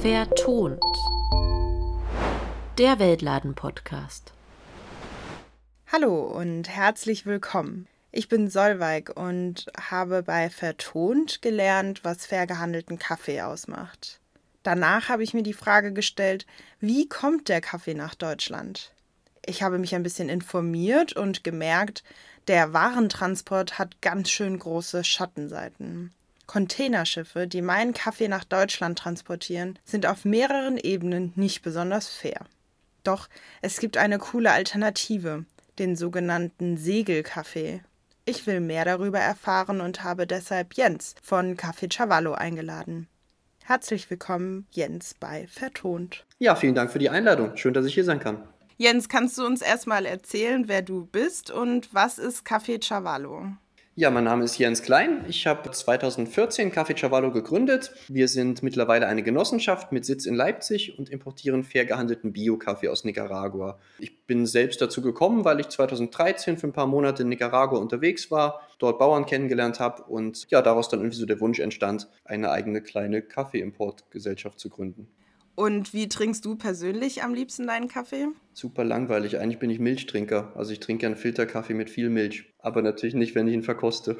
Vertont. Der Weltladen-Podcast. Hallo und herzlich willkommen. Ich bin Solveig und habe bei Vertont gelernt, was fair gehandelten Kaffee ausmacht. Danach habe ich mir die Frage gestellt, wie kommt der Kaffee nach Deutschland? Ich habe mich ein bisschen informiert und gemerkt, der Warentransport hat ganz schön große Schattenseiten. Containerschiffe, die meinen Kaffee nach Deutschland transportieren, sind auf mehreren Ebenen nicht besonders fair. Doch es gibt eine coole Alternative, den sogenannten Segelkaffee. Ich will mehr darüber erfahren und habe deshalb Jens von Café Cavallo eingeladen. Herzlich willkommen, Jens, bei Vertont. Ja, vielen Dank für die Einladung. Schön, dass ich hier sein kann. Jens, kannst du uns erstmal erzählen, wer du bist und was ist Café Cavallo? Ja, mein Name ist Jens Klein. Ich habe 2014 Café Cavallo gegründet. Wir sind mittlerweile eine Genossenschaft mit Sitz in Leipzig und importieren fair gehandelten Bio-Kaffee aus Nicaragua. Ich bin selbst dazu gekommen, weil ich 2013 für ein paar Monate in Nicaragua unterwegs war, dort Bauern kennengelernt habe und ja, daraus dann irgendwie so der Wunsch entstand, eine eigene kleine Kaffeeimportgesellschaft zu gründen. Und wie trinkst du persönlich am liebsten deinen Kaffee? Super langweilig. Eigentlich bin ich Milchtrinker. Also ich trinke einen Filterkaffee mit viel Milch. Aber natürlich nicht, wenn ich ihn verkoste.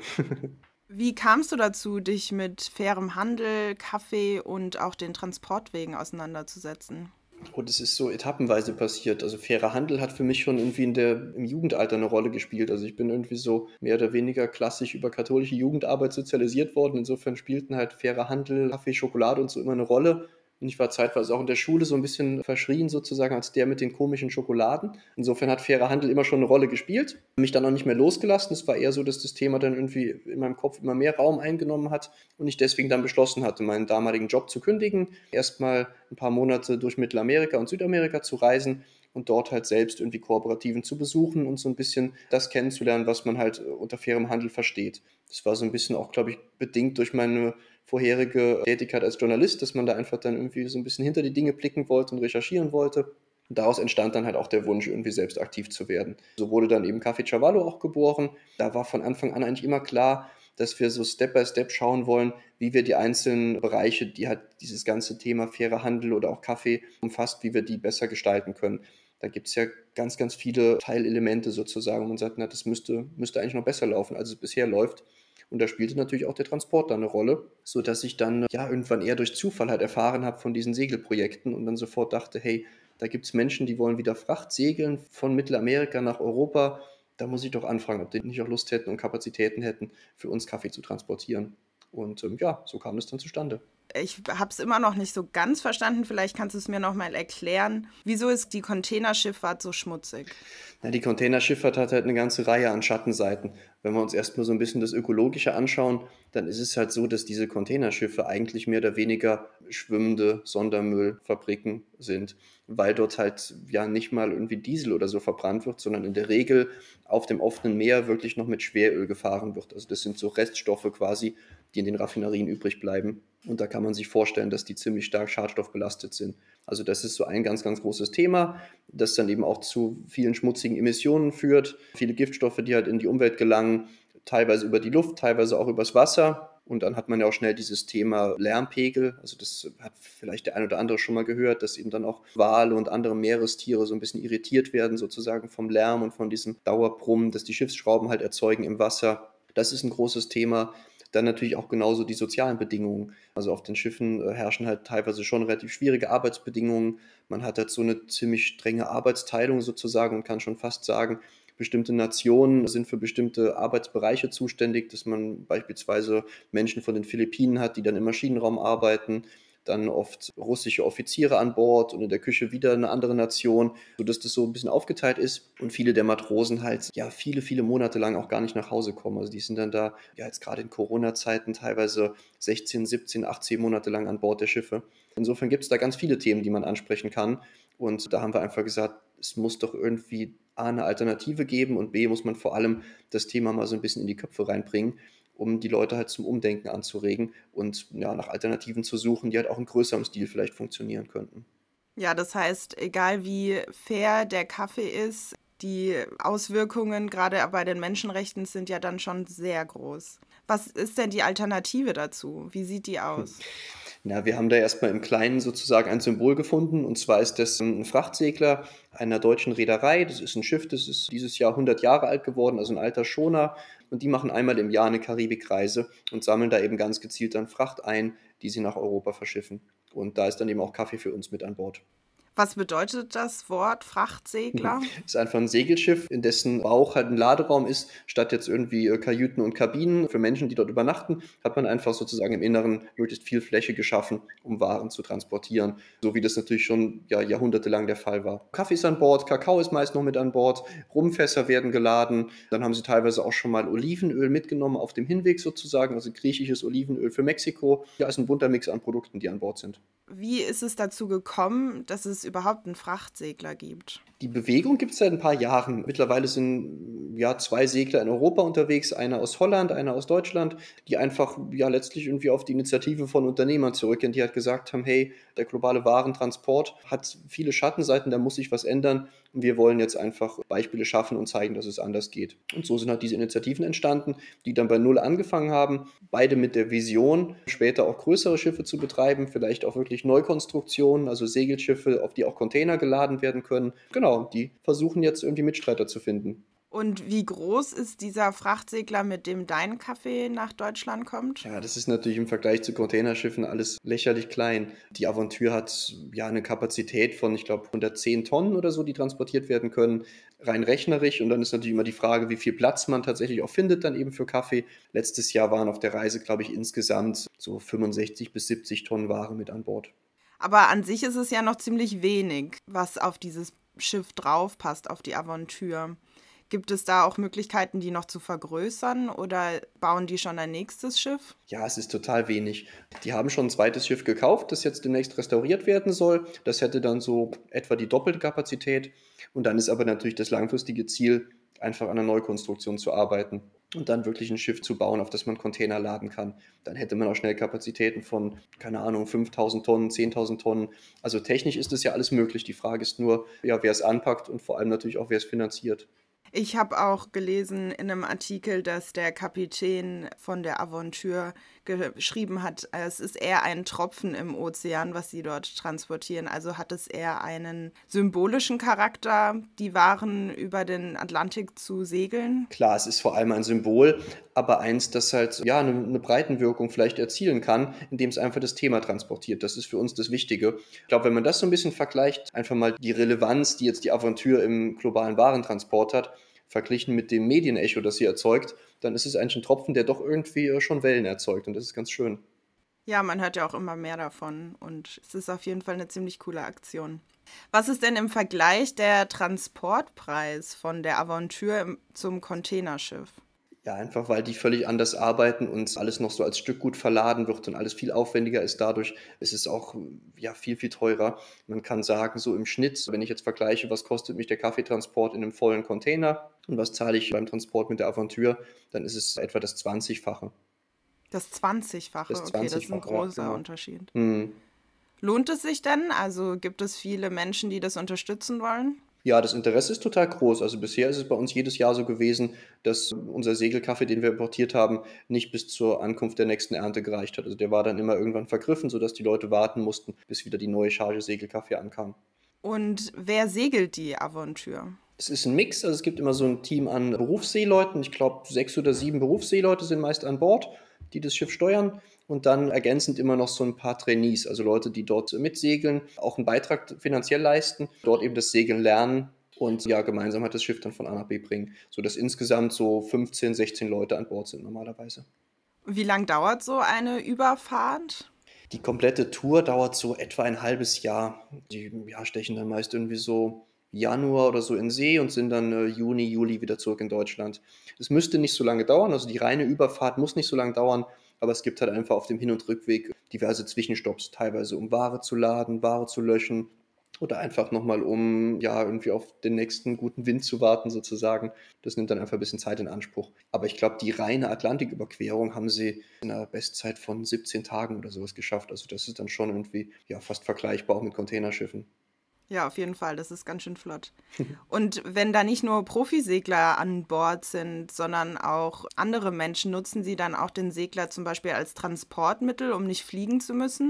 Wie kamst du dazu, dich mit fairem Handel, Kaffee und auch den Transportwegen auseinanderzusetzen? Und es ist so etappenweise passiert. Also fairer Handel hat für mich schon irgendwie im Jugendalter eine Rolle gespielt. Also ich bin irgendwie so mehr oder weniger klassisch über katholische Jugendarbeit sozialisiert worden. Insofern spielten halt fairer Handel, Kaffee, Schokolade und so immer eine Rolle. Und ich war zeitweise auch in der Schule so ein bisschen verschrien sozusagen als der mit den komischen Schokoladen. Insofern hat fairer Handel immer schon eine Rolle gespielt. Mich dann auch nicht mehr losgelassen. Es war eher so, dass das Thema dann irgendwie in meinem Kopf immer mehr Raum eingenommen hat und ich deswegen dann beschlossen hatte, meinen damaligen Job zu kündigen, erstmal ein paar Monate durch Mittelamerika und Südamerika zu reisen und dort halt selbst irgendwie Kooperativen zu besuchen und so ein bisschen das kennenzulernen, was man halt unter fairem Handel versteht. Das war so ein bisschen auch, glaube ich, bedingt durch meine vorherige Tätigkeit als Journalist, dass man da einfach dann irgendwie so ein bisschen hinter die Dinge blicken wollte und recherchieren wollte. Und daraus entstand dann halt auch der Wunsch, irgendwie selbst aktiv zu werden. So wurde dann eben Café Cavallo auch geboren. Da war von Anfang an eigentlich immer klar, dass wir so Step by Step schauen wollen, wie wir die einzelnen Bereiche, die halt dieses ganze Thema fairer Handel oder auch Kaffee umfasst, wie wir die besser gestalten können. Da gibt es ja ganz, ganz viele Teilelemente sozusagen. Und man sagt, na, das müsste eigentlich noch besser laufen, als es bisher läuft. Und da spielte natürlich auch der Transport da eine Rolle, sodass ich dann ja irgendwann eher durch Zufall halt erfahren habe von diesen Segelprojekten und dann sofort dachte, hey, da gibt es Menschen, die wollen wieder Fracht segeln von Mittelamerika nach Europa. Da muss ich doch anfragen, ob die nicht auch Lust hätten und Kapazitäten hätten, für uns Kaffee zu transportieren. Und ja, so kam es dann zustande. Ich habe es immer noch nicht so ganz verstanden. Vielleicht kannst du es mir noch mal erklären. Wieso ist die Containerschifffahrt so schmutzig? Na, die Containerschifffahrt hat halt eine ganze Reihe an Schattenseiten. Wenn wir uns erstmal so ein bisschen das Ökologische anschauen, dann ist es halt so, dass diese Containerschiffe eigentlich mehr oder weniger schwimmende Sondermüllfabriken sind, weil dort halt ja nicht mal irgendwie Diesel oder so verbrannt wird, sondern in der Regel auf dem offenen Meer wirklich noch mit Schweröl gefahren wird. Also das sind so Reststoffe quasi, die in den Raffinerien übrig bleiben. Und da kann man sich vorstellen, dass die ziemlich stark schadstoffbelastet sind. Also das ist so ein ganz, ganz großes Thema, das dann eben auch zu vielen schmutzigen Emissionen führt. Viele Giftstoffe, die halt in die Umwelt gelangen, teilweise über die Luft, teilweise auch übers Wasser. Und dann hat man ja auch schnell dieses Thema Lärmpegel. Also das hat vielleicht der ein oder andere schon mal gehört, dass eben dann auch Wale und andere Meerestiere so ein bisschen irritiert werden sozusagen vom Lärm und von diesem Dauerbrummen, das die Schiffsschrauben halt erzeugen im Wasser. Das ist ein großes Thema. Dann natürlich auch genauso die sozialen Bedingungen. Also auf den Schiffen herrschen halt teilweise schon relativ schwierige Arbeitsbedingungen. Man hat halt so eine ziemlich strenge Arbeitsteilung sozusagen und kann schon fast sagen, bestimmte Nationen sind für bestimmte Arbeitsbereiche zuständig, dass man beispielsweise Menschen von den Philippinen hat, die dann im Maschinenraum arbeiten, dann oft russische Offiziere an Bord und in der Küche wieder eine andere Nation, sodass das so ein bisschen aufgeteilt ist und viele der Matrosen halt ja viele, viele Monate lang auch gar nicht nach Hause kommen. Also die sind dann da, ja jetzt gerade in Corona-Zeiten teilweise 16, 17, 18 Monate lang an Bord der Schiffe. Insofern gibt es da ganz viele Themen, die man ansprechen kann und da haben wir einfach gesagt, es muss doch irgendwie A, eine Alternative geben und B, muss man vor allem das Thema mal so ein bisschen in die Köpfe reinbringen, um die Leute halt zum Umdenken anzuregen und ja, nach Alternativen zu suchen, die halt auch in größerem Stil vielleicht funktionieren könnten. Ja, das heißt, egal wie fair der Kaffee ist, die Auswirkungen gerade bei den Menschenrechten sind ja dann schon sehr groß. Was ist denn die Alternative dazu? Wie sieht die aus? Na, wir haben da erstmal im Kleinen sozusagen ein Symbol gefunden, und zwar ist das ein Frachtsegler einer deutschen Reederei. Das ist ein Schiff, das ist dieses Jahr 100 Jahre alt geworden, also ein alter Schoner. Und die machen einmal im Jahr eine Karibikreise und sammeln da eben ganz gezielt dann Fracht ein, die sie nach Europa verschiffen. Und da ist dann eben auch Kaffee für uns mit an Bord. Was bedeutet das Wort Frachtsegler? Ist einfach ein Segelschiff, in dessen Bauch halt ein Laderaum ist. Statt jetzt irgendwie Kajüten und Kabinen für Menschen, die dort übernachten, hat man einfach sozusagen im Inneren möglichst viel Fläche geschaffen, um Waren zu transportieren. So wie das natürlich schon jahrhundertelang der Fall war. Kaffee ist an Bord, Kakao ist meist noch mit an Bord, Rumfässer werden geladen. Dann haben sie teilweise auch schon mal Olivenöl mitgenommen auf dem Hinweg sozusagen, also griechisches Olivenöl für Mexiko. Ja, ist ein bunter Mix an Produkten, die an Bord sind. Wie ist es dazu gekommen, dass es überhaupt einen Frachtsegler gibt? Die Bewegung gibt es seit ein paar Jahren. Mittlerweile sind 2 Segler in Europa unterwegs, einer aus Holland, einer aus Deutschland, die einfach letztlich irgendwie auf die Initiative von Unternehmern zurückgehen, die halt gesagt haben, hey, der globale Warentransport hat viele Schattenseiten, da muss sich was ändern. Und wir wollen jetzt einfach Beispiele schaffen und zeigen, dass es anders geht. Und so sind halt diese Initiativen entstanden, die dann bei Null angefangen haben, beide mit der Vision, später auch größere Schiffe zu betreiben, vielleicht auch wirklich Neukonstruktionen, also Segelschiffe, auf die auch Container geladen werden können. Genau, die versuchen jetzt irgendwie Mitstreiter zu finden. Und wie groß ist dieser Frachtsegler, mit dem dein Kaffee nach Deutschland kommt? Ja, das ist natürlich im Vergleich zu Containerschiffen alles lächerlich klein. Die Aventure hat eine Kapazität von, ich glaube, 110 Tonnen oder so, die transportiert werden können, rein rechnerisch. Und dann ist natürlich immer die Frage, wie viel Platz man tatsächlich auch findet dann eben für Kaffee. Letztes Jahr waren auf der Reise, glaube ich, insgesamt so 65 bis 70 Tonnen Ware mit an Bord. Aber an sich ist es ja noch ziemlich wenig, was auf dieses Schiff draufpasst, auf die Aventure. Gibt es da auch Möglichkeiten, die noch zu vergrößern, oder bauen die schon ein nächstes Schiff? Ja, es ist total wenig. Die haben schon ein zweites Schiff gekauft, das jetzt demnächst restauriert werden soll. Das hätte dann so etwa die doppelte Kapazität. Und dann ist aber natürlich das langfristige Ziel, einfach an einer Neukonstruktion zu arbeiten und dann wirklich ein Schiff zu bauen, auf das man Container laden kann. Dann hätte man auch schnell Kapazitäten von, keine Ahnung, 5.000 Tonnen, 10.000 Tonnen. Also technisch ist das ja alles möglich. Die Frage ist nur, wer es anpackt und vor allem natürlich auch, wer es finanziert. Ich habe auch gelesen in einem Artikel, dass der Kapitän von der Aventure geschrieben hat, es ist eher ein Tropfen im Ozean, was sie dort transportieren. Also hat es eher einen symbolischen Charakter, die Waren über den Atlantik zu segeln. Klar, es ist vor allem ein Symbol, aber eins, das halt eine Breitenwirkung vielleicht erzielen kann, indem es einfach das Thema transportiert. Das ist für uns das Wichtige. Ich glaube, wenn man das so ein bisschen vergleicht, einfach mal die Relevanz, die jetzt die Aventure im globalen Warentransport hat, verglichen mit dem Medienecho, das sie erzeugt, dann ist es eigentlich ein Tropfen, der doch irgendwie schon Wellen erzeugt, und das ist ganz schön. Ja, man hört ja auch immer mehr davon und es ist auf jeden Fall eine ziemlich coole Aktion. Was ist denn im Vergleich der Transportpreis von der Aventure zum Containerschiff? Ja, einfach weil die völlig anders arbeiten und alles noch so als Stückgut verladen wird und alles viel aufwendiger ist. Dadurch ist es auch viel, viel teurer. Man kann sagen, so im Schnitt, wenn ich jetzt vergleiche, was kostet mich der Kaffeetransport in einem vollen Container und was zahle ich beim Transport mit der Aventure, dann ist es etwa das 20-fache. Das 20-fache, okay, das ist ein großer genau. Unterschied. Mhm. Lohnt es sich denn? Also gibt es viele Menschen, die das unterstützen wollen? Ja, das Interesse ist total groß. Also bisher ist es bei uns jedes Jahr so gewesen, dass unser Segelkaffee, den wir importiert haben, nicht bis zur Ankunft der nächsten Ernte gereicht hat. Also der war dann immer irgendwann vergriffen, sodass die Leute warten mussten, bis wieder die neue Charge Segelkaffee ankam. Und wer segelt die Aventure? Es ist ein Mix, also es gibt immer so ein Team an Berufsseeleuten. Ich glaube, 6 oder 7 Berufsseeleute sind meist an Bord, die das Schiff steuern. Und dann ergänzend immer noch so ein paar Trainees, also Leute, die dort mitsegeln, auch einen Beitrag finanziell leisten, dort eben das Segeln lernen und gemeinsam halt das Schiff dann von A nach B bringen, sodass insgesamt so 15, 16 Leute an Bord sind normalerweise. Wie lang dauert so eine Überfahrt? Die komplette Tour dauert so etwa ein halbes Jahr. Die stechen dann meist irgendwie so Januar oder so in See und sind dann Juni, Juli wieder zurück in Deutschland. Es müsste nicht so lange dauern, also die reine Überfahrt muss nicht so lange dauern, aber es gibt halt einfach auf dem Hin- und Rückweg diverse Zwischenstopps, teilweise um Ware zu laden, Ware zu löschen oder einfach nochmal um irgendwie auf den nächsten guten Wind zu warten sozusagen. Das nimmt dann einfach ein bisschen Zeit in Anspruch. Aber ich glaube, die reine Atlantiküberquerung haben sie in einer Bestzeit von 17 Tagen oder sowas geschafft. Also das ist dann schon irgendwie fast vergleichbar auch mit Containerschiffen. Ja, auf jeden Fall, das ist ganz schön flott. Und wenn da nicht nur Profisegler an Bord sind, sondern auch andere Menschen, nutzen sie dann auch den Segler zum Beispiel als Transportmittel, um nicht fliegen zu müssen?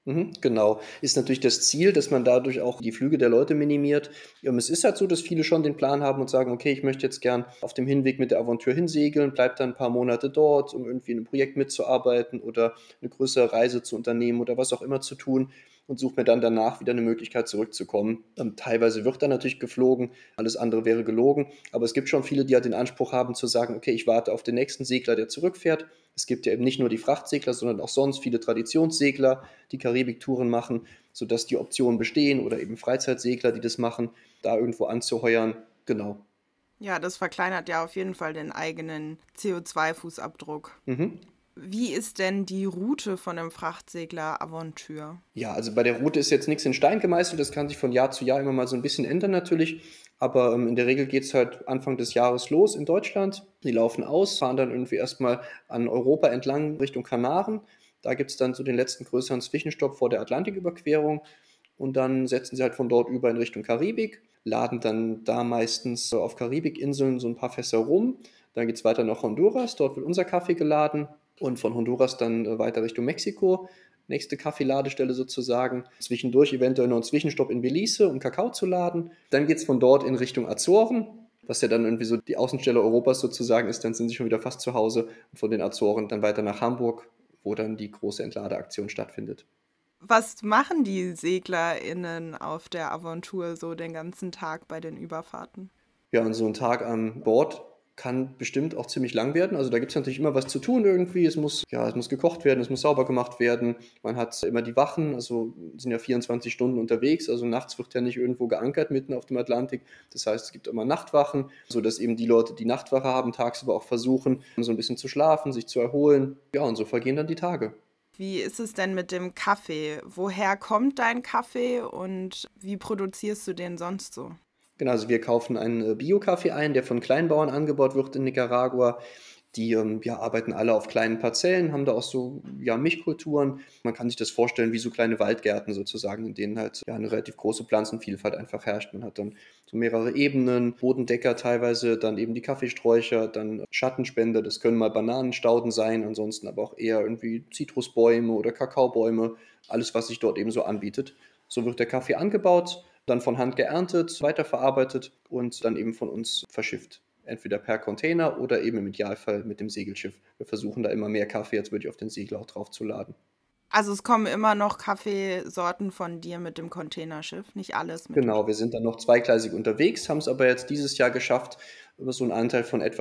Genau. Ist natürlich das Ziel, dass man dadurch auch die Flüge der Leute minimiert. Es ist halt so, dass viele schon den Plan haben und sagen: „Okay, ich möchte jetzt gern auf dem Hinweg mit der Aventure hinsegeln, bleibe dann 'n paar Monate dort, um irgendwie in 'nem Projekt mitzuarbeiten oder eine größere Reise zu unternehmen oder was auch immer zu tun und suche mir dann danach wieder eine Möglichkeit zurückzukommen.“ Teilweise wird dann natürlich geflogen, alles andere wäre gelogen, aber es gibt schon viele, die halt den Anspruch haben zu sagen: „Okay, ich warte auf den nächsten Segler, der zurückfährt.“ Es gibt ja eben nicht nur die Frachtsegler, sondern auch sonst viele Traditionssegler, die Karibik-Touren machen, sodass die Optionen bestehen oder eben Freizeitsegler, die das machen, da irgendwo anzuheuern. Genau. Ja, das verkleinert ja auf jeden Fall den eigenen CO2-Fußabdruck. Mhm. Wie ist denn die Route von einem Frachtsegler Aventure? Ja, also bei der Route ist jetzt nichts in Stein gemeißelt, das kann sich von Jahr zu Jahr immer mal so ein bisschen ändern natürlich, aber in der Regel geht es halt Anfang des Jahres los in Deutschland. Die laufen aus, fahren dann irgendwie erstmal an Europa entlang Richtung Kanaren. Da gibt es dann so den letzten größeren Zwischenstopp vor der Atlantiküberquerung und dann setzen sie halt von dort über in Richtung Karibik, laden dann da meistens auf Karibikinseln so ein paar Fässer rum. Dann geht es weiter nach Honduras, dort wird unser Kaffee geladen und von Honduras dann weiter Richtung Mexiko. Nächste Kaffeeladestelle sozusagen. Zwischendurch eventuell noch einen Zwischenstopp in Belize, um Kakao zu laden. Dann geht es von dort in Richtung Azoren, was ja dann irgendwie so die Außenstelle Europas sozusagen ist. Dann sind sie schon wieder fast zu Hause. Und von den Azoren dann weiter nach Hamburg, wo dann die große Entladeaktion stattfindet. Was machen die SeglerInnen auf der Aventur so den ganzen Tag bei den Überfahrten? Ja, und so ein Tag an Bord kann bestimmt auch ziemlich lang werden. Also, da gibt es natürlich immer was zu tun irgendwie. Es muss gekocht werden, es muss sauber gemacht werden. Man hat immer die Wachen, also, sind ja 24 Stunden unterwegs. Also, nachts wird ja nicht irgendwo geankert mitten auf dem Atlantik. Das heißt, es gibt immer Nachtwachen, sodass eben die Leute, die Nachtwache haben, tagsüber auch versuchen, so ein bisschen zu schlafen, sich zu erholen. Ja, und so vergehen dann die Tage. Wie ist es denn mit dem Kaffee? Woher kommt dein Kaffee und wie produzierst du den sonst so? Genau, also wir kaufen einen Bio-Kaffee ein, der von Kleinbauern angebaut wird in Nicaragua. Die ja, arbeiten alle auf kleinen Parzellen, haben da auch so ja, Mischkulturen. Man kann sich das vorstellen wie so kleine Waldgärten sozusagen, in denen halt ja, eine relativ große Pflanzenvielfalt einfach herrscht. Man hat dann so mehrere Ebenen, Bodendecker teilweise, dann eben die Kaffeesträucher, dann Schattenspender, das können mal Bananenstauden sein, ansonsten aber auch eher irgendwie Zitrusbäume oder Kakaobäume, alles, was sich dort eben so anbietet. So wird der Kaffee angebaut, dann von Hand geerntet, weiterverarbeitet und dann eben von uns verschifft. Entweder per Container oder eben im Idealfall mit dem Segelschiff. Wir versuchen da immer mehr Kaffee als wirklich auf den Segel auch drauf zu laden. Also es kommen immer noch Kaffeesorten von dir mit dem Containerschiff, nicht alles mit dem Genau, Schiff. wir sind dann noch zweigleisig unterwegs, haben es aber jetzt dieses Jahr geschafft, so einen Anteil von etwa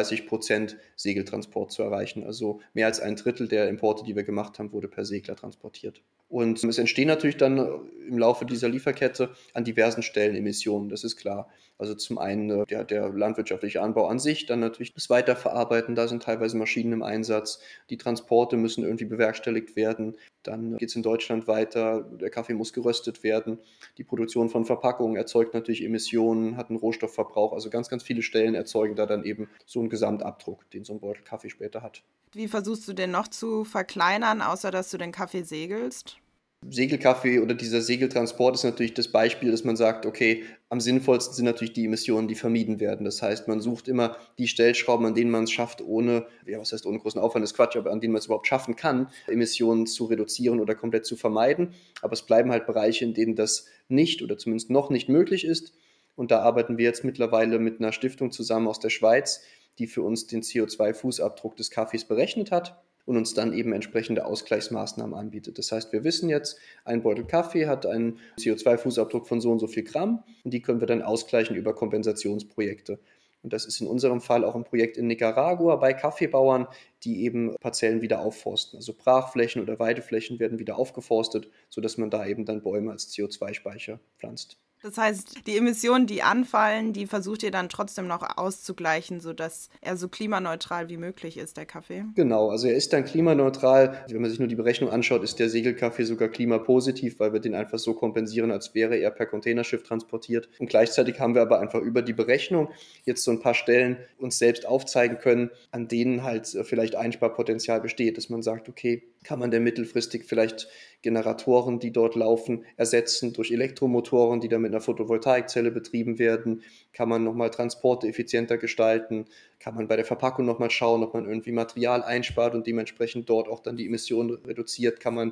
35% Segeltransport zu erreichen. Also mehr als ein Drittel der Importe, die wir gemacht haben, wurde per Segler transportiert. Und es entstehen natürlich dann im Laufe dieser Lieferkette an diversen Stellen Emissionen, das ist klar. Also zum einen der landwirtschaftliche Anbau an sich, dann natürlich das Weiterverarbeiten, da sind teilweise Maschinen im Einsatz, die Transporte müssen irgendwie bewerkstelligt werden, dann geht es in Deutschland weiter, der Kaffee muss geröstet werden, die Produktion von Verpackungen erzeugt natürlich Emissionen, hat einen Rohstoffverbrauch, also ganz, ganz viele Stellen erzeugen da dann eben so einen Gesamtabdruck, den so ein Beutel Kaffee später hat. Wie versuchst du den noch zu verkleinern, außer dass du den Kaffee segelst? Segelkaffee oder dieser Segeltransport ist natürlich das Beispiel, dass man sagt, okay, am sinnvollsten sind natürlich die Emissionen, die vermieden werden. Das heißt, man sucht immer die Stellschrauben, an denen man es schafft, ohne, ja, was heißt ohne großen Aufwand, ist Quatsch, aber an denen man es überhaupt schaffen kann, Emissionen zu reduzieren oder komplett zu vermeiden. Aber es bleiben halt Bereiche, in denen das nicht oder zumindest noch nicht möglich ist. Und da arbeiten wir jetzt mittlerweile mit einer Stiftung zusammen aus der Schweiz, die für uns den CO2-Fußabdruck des Kaffees berechnet hat und uns dann eben entsprechende Ausgleichsmaßnahmen anbietet. Das heißt, wir wissen jetzt, ein Beutel Kaffee hat einen CO2-Fußabdruck von so und so viel Gramm und die können wir dann ausgleichen über Kompensationsprojekte. Und das ist in unserem Fall auch ein Projekt in Nicaragua bei Kaffeebauern, die eben Parzellen wieder aufforsten. Also Brachflächen oder Weideflächen werden wieder aufgeforstet, sodass man da eben dann Bäume als CO2-Speicher pflanzt. Das heißt, die Emissionen, die anfallen, die versucht ihr dann trotzdem noch auszugleichen, sodass er so klimaneutral wie möglich ist, der Kaffee. Genau, also er ist dann klimaneutral. Wenn man sich nur die Berechnung anschaut, ist der Segelkaffee sogar klimapositiv, weil wir den einfach so kompensieren, als wäre er per Containerschiff transportiert. Und gleichzeitig haben wir aber einfach über die Berechnung jetzt so ein paar Stellen uns selbst aufzeigen können, an denen halt vielleicht Einsparpotenzial besteht, dass man sagt, okay, kann man denn mittelfristig vielleicht Generatoren, die dort laufen, ersetzen durch Elektromotoren, die dann mit einer Photovoltaikzelle betrieben werden? Kann man nochmal Transporte effizienter gestalten? Kann man bei der Verpackung nochmal schauen, ob man irgendwie Material einspart und dementsprechend dort auch dann die Emissionen reduziert? Kann man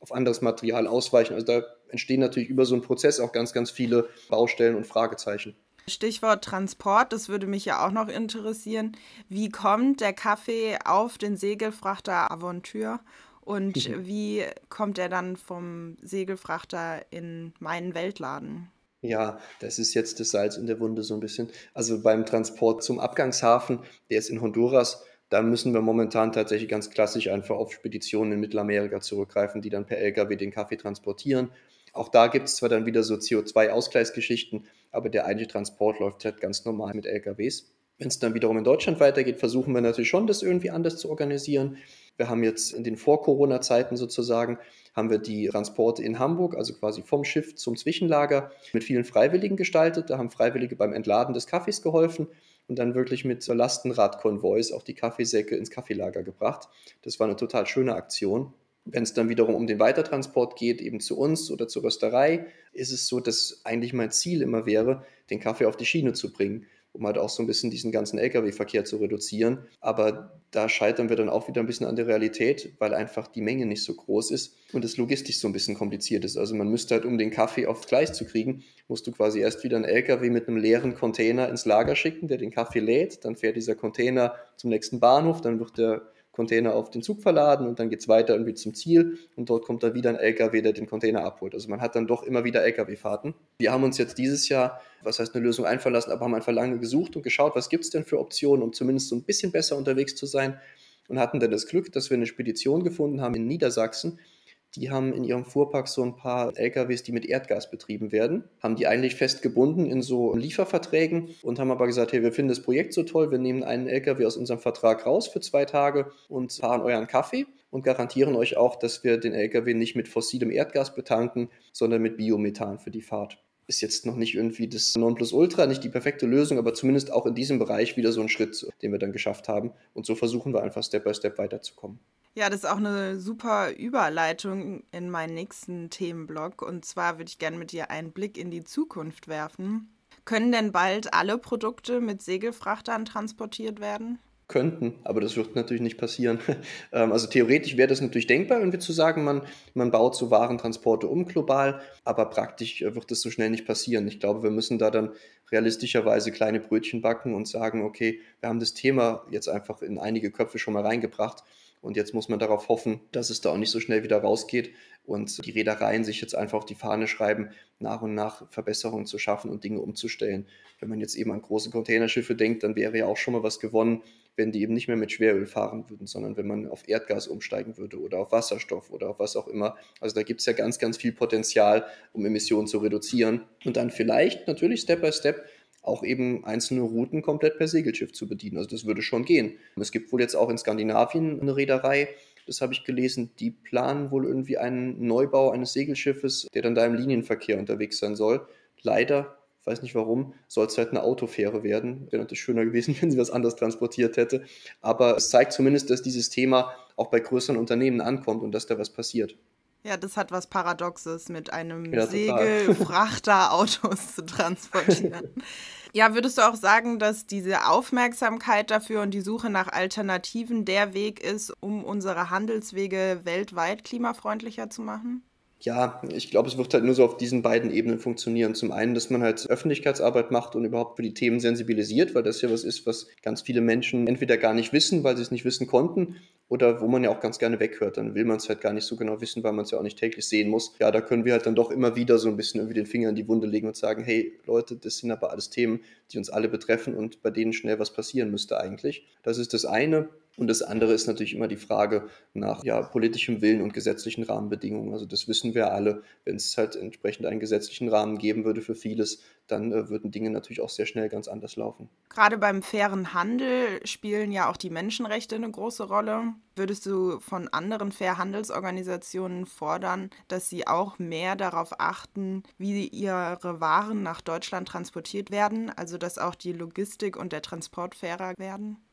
auf anderes Material ausweichen. Also da entstehen natürlich über so einen Prozess auch ganz, ganz viele Baustellen und Fragezeichen. Stichwort Transport, das würde mich ja auch noch interessieren. Wie kommt der Kaffee auf den Segelfrachter Aventure und wie kommt er dann vom Segelfrachter in meinen Weltladen? Ja, das ist jetzt das Salz in der Wunde so ein bisschen. Also beim Transport zum Abgangshafen, der ist in Honduras, da müssen wir momentan tatsächlich ganz klassisch einfach auf Speditionen in Mittelamerika zurückgreifen, die dann per Lkw den Kaffee transportieren. Auch da gibt es zwar dann wieder so CO2-Ausgleichsgeschichten, aber der eigentliche Transport läuft halt ganz normal mit Lkws. Wenn es dann wiederum in Deutschland weitergeht, versuchen wir natürlich schon, das irgendwie anders zu organisieren. Wir haben jetzt in den Vor-Corona-Zeiten sozusagen, haben wir die Transporte in Hamburg, also quasi vom Schiff zum Zwischenlager, mit vielen Freiwilligen gestaltet. Da haben Freiwillige beim Entladen des Kaffees geholfen und dann wirklich mit so Lastenradkonvois auch die Kaffeesäcke ins Kaffeelager gebracht. Das war eine total schöne Aktion. Wenn es dann wiederum um den Weitertransport geht, eben zu uns oder zur Rösterei, ist es so, dass eigentlich mein Ziel immer wäre, den Kaffee auf die Schiene zu bringen, um halt auch so ein bisschen diesen ganzen Lkw-Verkehr zu reduzieren. Aber da scheitern wir dann auch wieder ein bisschen an der Realität, weil einfach die Menge nicht so groß ist und es logistisch so ein bisschen kompliziert ist. Also man müsste halt, um den Kaffee aufs Gleis zu kriegen, musst du quasi erst wieder einen Lkw mit einem leeren Container ins Lager schicken, der den Kaffee lädt. Dann fährt dieser Container zum nächsten Bahnhof, dann wird der Container auf den Zug verladen und dann geht es weiter irgendwie zum Ziel und dort kommt dann wieder ein LKW, der den Container abholt. Also man hat dann doch immer wieder LKW-Fahrten. Wir haben uns jetzt dieses Jahr, was heißt eine Lösung einfallen lassen, aber haben einfach lange gesucht und geschaut, was gibt es denn für Optionen, um zumindest so ein bisschen besser unterwegs zu sein und hatten dann das Glück, dass wir eine Spedition gefunden haben in Niedersachsen. Die haben in ihrem Fuhrpark so ein paar LKWs, die mit Erdgas betrieben werden, haben die eigentlich fest gebunden in so Lieferverträgen und haben aber gesagt, hey, wir finden das Projekt so toll, wir nehmen einen LKW aus unserem Vertrag raus für 2 Tage und fahren euren Kaffee und garantieren euch auch, dass wir den LKW nicht mit fossilem Erdgas betanken, sondern mit Biomethan für die Fahrt. Ist jetzt noch nicht irgendwie das Nonplusultra, nicht die perfekte Lösung, aber zumindest auch in diesem Bereich wieder so ein Schritt, den wir dann geschafft haben. Und so versuchen wir einfach Step by Step weiterzukommen. Ja, das ist auch eine super Überleitung in meinen nächsten Themenblock. Und zwar würde ich gerne mit dir einen Blick in die Zukunft werfen. Können denn bald alle Produkte mit Segelfrachtern transportiert werden? Könnten, aber das wird natürlich nicht passieren. Also theoretisch wäre das natürlich denkbar, irgendwie zu sagen, man baut so Warentransporte um global, aber praktisch wird das so schnell nicht passieren. Ich glaube, wir müssen da dann realistischerweise kleine Brötchen backen und sagen, okay, wir haben das Thema jetzt einfach in einige Köpfe schon mal reingebracht und jetzt muss man darauf hoffen, dass es da auch nicht so schnell wieder rausgeht und die Reedereien sich jetzt einfach auf die Fahne schreiben, nach und nach Verbesserungen zu schaffen und Dinge umzustellen. Wenn man jetzt eben an große Containerschiffe denkt, dann wäre ja auch schon mal was gewonnen, wenn die eben nicht mehr mit Schweröl fahren würden, sondern wenn man auf Erdgas umsteigen würde oder auf Wasserstoff oder auf was auch immer. Also da gibt es ja ganz, ganz viel Potenzial, um Emissionen zu reduzieren und dann vielleicht natürlich Step by Step auch eben einzelne Routen komplett per Segelschiff zu bedienen. Also das würde schon gehen. Es gibt wohl jetzt auch in Skandinavien eine Reederei, das habe ich gelesen, die planen wohl irgendwie einen Neubau eines Segelschiffes, der dann da im Linienverkehr unterwegs sein soll. Leider, weiß nicht warum, soll es halt eine Autofähre werden. Wäre natürlich schöner gewesen, wenn sie was anderes transportiert hätte. Aber es zeigt zumindest, dass dieses Thema auch bei größeren Unternehmen ankommt und dass da was passiert. Ja, das hat was Paradoxes, mit einem Ja, total. Segelfrachter Autos zu transportieren. Ja, würdest du auch sagen, dass diese Aufmerksamkeit dafür und die Suche nach Alternativen der Weg ist, um unsere Handelswege weltweit klimafreundlicher zu machen? Ja, ich glaube, es wird halt nur so auf diesen beiden Ebenen funktionieren. Zum einen, dass man halt Öffentlichkeitsarbeit macht und überhaupt für die Themen sensibilisiert, weil das ja was ist, was ganz viele Menschen entweder gar nicht wissen, weil sie es nicht wissen konnten, oder wo man ja auch ganz gerne weghört. Dann will man es halt gar nicht so genau wissen, weil man es ja auch nicht täglich sehen muss. Ja, da können wir halt dann doch immer wieder so ein bisschen irgendwie den Finger in die Wunde legen und sagen, hey Leute, das sind aber alles Themen, die uns alle betreffen und bei denen schnell was passieren müsste eigentlich. Das ist das eine. Und das andere ist natürlich immer die Frage nach politischem Willen und gesetzlichen Rahmenbedingungen. Also das wissen wir alle. Wenn es halt entsprechend einen gesetzlichen Rahmen geben würde für vieles, dann würden Dinge natürlich auch sehr schnell ganz anders laufen. Gerade beim fairen Handel spielen ja auch die Menschenrechte eine große Rolle. Würdest du von anderen Fairhandelsorganisationen fordern, dass sie auch mehr darauf achten, wie ihre Waren nach Deutschland transportiert werden, also dass auch die Logistik und der Transport fairer werden?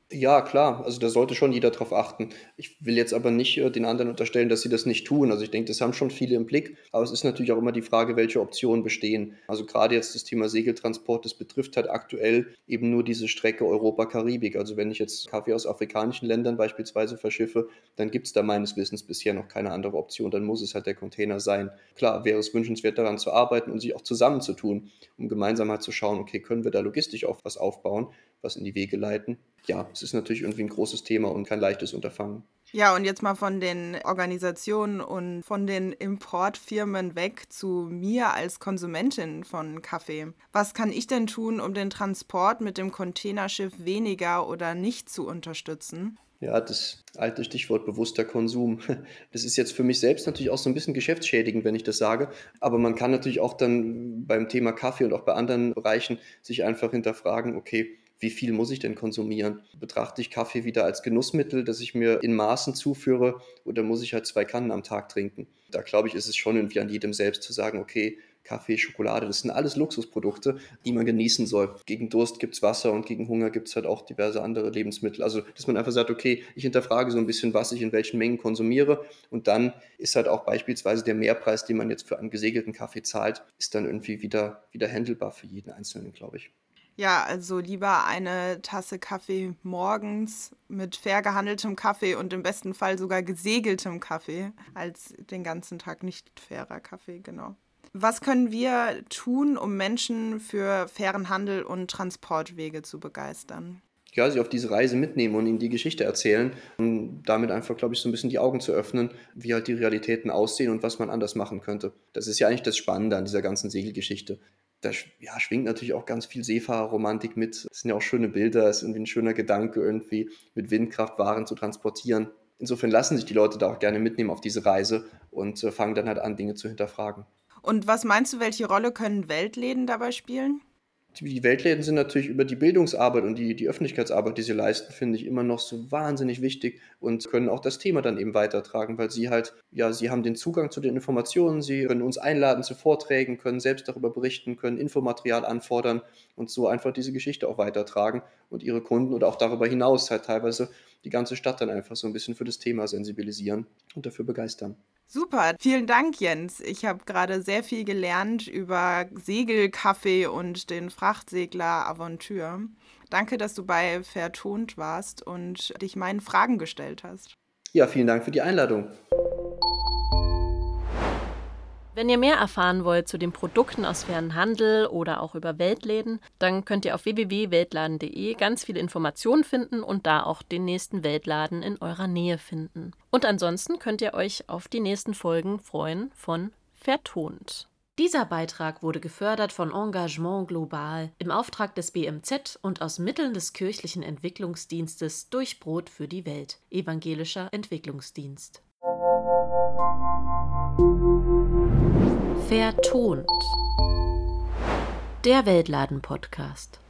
Ja, klar. Also da sollte schon jeder drauf achten. Ich will jetzt aber nicht den anderen unterstellen, dass sie das nicht tun. Also ich denke, das haben schon viele im Blick. Aber es ist natürlich auch immer die Frage, welche Optionen bestehen. Also gerade jetzt das Thema Segeltransport, das betrifft halt aktuell eben nur diese Strecke Europa-Karibik. Also wenn ich jetzt Kaffee aus afrikanischen Ländern beispielsweise verschiffe, dann gibt es da meines Wissens bisher noch keine andere Option. Dann muss es halt der Container sein. Klar, wäre es wünschenswert, daran zu arbeiten und sich auch zusammenzutun, um gemeinsam halt zu schauen, okay, können wir da logistisch auch was aufbauen, was in die Wege leiten. Ja, es ist natürlich irgendwie ein großes Thema und kein leichtes Unterfangen. Ja, und jetzt mal von den Organisationen und von den Importfirmen weg zu mir als Konsumentin von Kaffee. Was kann ich denn tun, um den Transport mit dem Containerschiff weniger oder nicht zu unterstützen? Ja, das alte Stichwort bewusster Konsum. Das ist jetzt für mich selbst natürlich auch so ein bisschen geschäftsschädigend, wenn ich das sage. Aber man kann natürlich auch dann beim Thema Kaffee und auch bei anderen Bereichen sich einfach hinterfragen, okay, wie viel muss ich denn konsumieren? Betrachte ich Kaffee wieder als Genussmittel, das ich mir in Maßen zuführe, oder muss ich halt 2 Kannen am Tag trinken? Da glaube ich, ist es schon irgendwie an jedem selbst zu sagen, okay, Kaffee, Schokolade, das sind alles Luxusprodukte, die man genießen soll. Gegen Durst gibt es Wasser und gegen Hunger gibt es halt auch diverse andere Lebensmittel. Also, dass man einfach sagt, okay, ich hinterfrage so ein bisschen, was ich in welchen Mengen konsumiere, und dann ist halt auch beispielsweise der Mehrpreis, den man jetzt für einen gesegelten Kaffee zahlt, ist dann irgendwie wieder handelbar für jeden Einzelnen, glaube ich. Ja, also lieber eine Tasse Kaffee morgens mit fair gehandeltem Kaffee und im besten Fall sogar gesegeltem Kaffee, als den ganzen Tag nicht fairer Kaffee, genau. Was können wir tun, um Menschen für fairen Handel und Transportwege zu begeistern? Ja, sie auf diese Reise mitnehmen und ihnen die Geschichte erzählen und damit einfach, glaube ich, so ein bisschen die Augen zu öffnen, wie halt die Realitäten aussehen und was man anders machen könnte. Das ist ja eigentlich das Spannende an dieser ganzen Segelgeschichte. Da ja, schwingt natürlich auch ganz viel Seefahrerromantik mit. Es sind ja auch schöne Bilder, es ist irgendwie ein schöner Gedanke, irgendwie mit Windkraft Waren zu transportieren. Insofern lassen sich die Leute da auch gerne mitnehmen auf diese Reise und fangen dann halt an, Dinge zu hinterfragen. Und was meinst du, welche Rolle können Weltläden dabei spielen? Die Weltläden sind natürlich über die Bildungsarbeit und die Öffentlichkeitsarbeit, die sie leisten, finde ich immer noch so wahnsinnig wichtig und können auch das Thema dann eben weitertragen, weil sie halt, ja, sie haben den Zugang zu den Informationen, sie können uns einladen zu Vorträgen, können selbst darüber berichten, können Infomaterial anfordern und so einfach diese Geschichte auch weitertragen und ihre Kunden oder auch darüber hinaus halt teilweise die ganze Stadt dann einfach so ein bisschen für das Thema sensibilisieren und dafür begeistern. Super, vielen Dank, Jens. Ich habe gerade sehr viel gelernt über Segelkaffee und den Frachtsegler Aventure. Danke, dass du bei Vertont warst und dich meinen Fragen gestellt hast. Ja, vielen Dank für die Einladung. Wenn ihr mehr erfahren wollt zu den Produkten aus fairen Handel oder auch über Weltläden, dann könnt ihr auf www.weltladen.de ganz viele Informationen finden und da auch den nächsten Weltladen in eurer Nähe finden. Und ansonsten könnt ihr euch auf die nächsten Folgen freuen von Vertont. Dieser Beitrag wurde gefördert von Engagement Global im Auftrag des BMZ und aus Mitteln des kirchlichen Entwicklungsdienstes durch Brot für die Welt, Evangelischer Entwicklungsdienst. Vertont. Der Weltladen-Podcast.